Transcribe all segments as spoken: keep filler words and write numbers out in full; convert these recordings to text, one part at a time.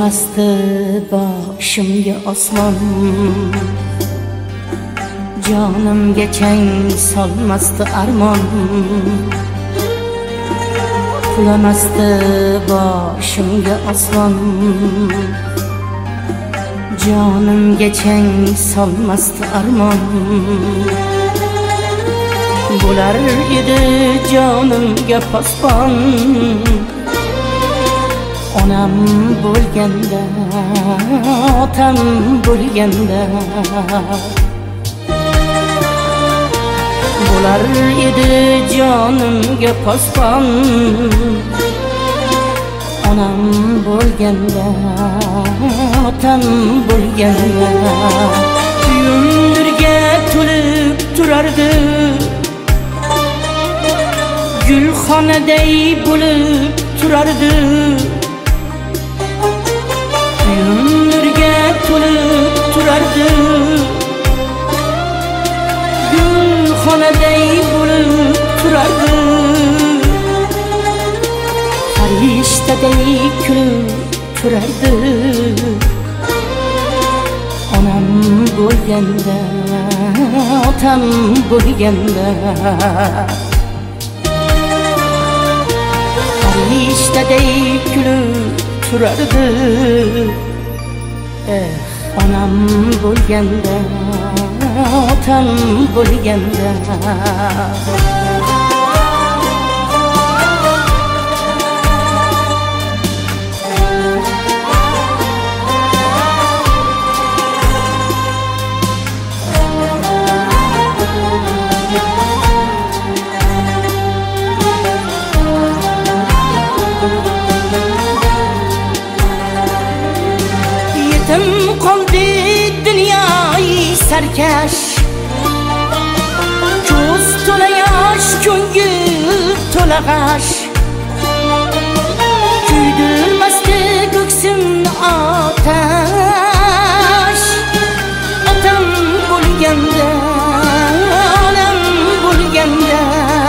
Qulamasdi boshimga osmon, jonimga chang solmasdi armon. Qulamasdi boshimga osmon, jonimga chang solmasdi armon. Bo'lar edi jonimga posbon, onam bo'lganda, otam bo'lganda. Bo'lar edi jonimga posbon, onam bo'lganda, otam bo'lganda. Uyimdirga to'lib turardi, gulxonaday bo'lib turardi. Uyimdirga to'lib turardi, gulxonaday bo'lib turardi. Farishtaday kulib turardi, onam bo'lganda, otam bo'lganda. Farishtaday kulib turardi, eh, onam bo'lganda, otam bo'lganda. Yetim qoldi dunyoyi sarkash, ko'z to'la yosh, ko'ngil to'la g'ash. Kuydirmasdi ko'ksimni otash, otam bo'lganda, onam bo'lganda.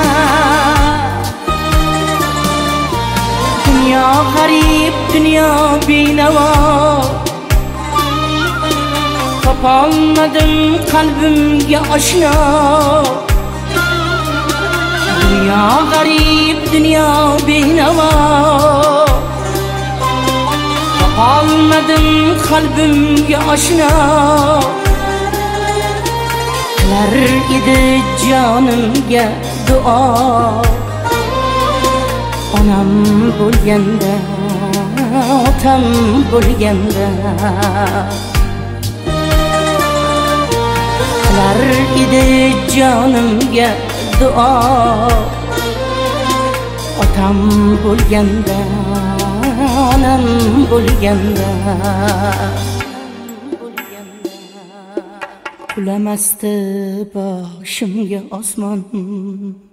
Dunyo g'arib, dunyo benavo, topolmadim qalbimga oshno. Dunyo g'arib, dunyo benavo, topolmadim qalbimga oshno. Qilar edi jonimga duo, onam bo'lganda, otam bo'lganda. Qilar edi jonimga duo, otam bo'lganda, onam bo'lganda. Qulamasdi boshimga osmon,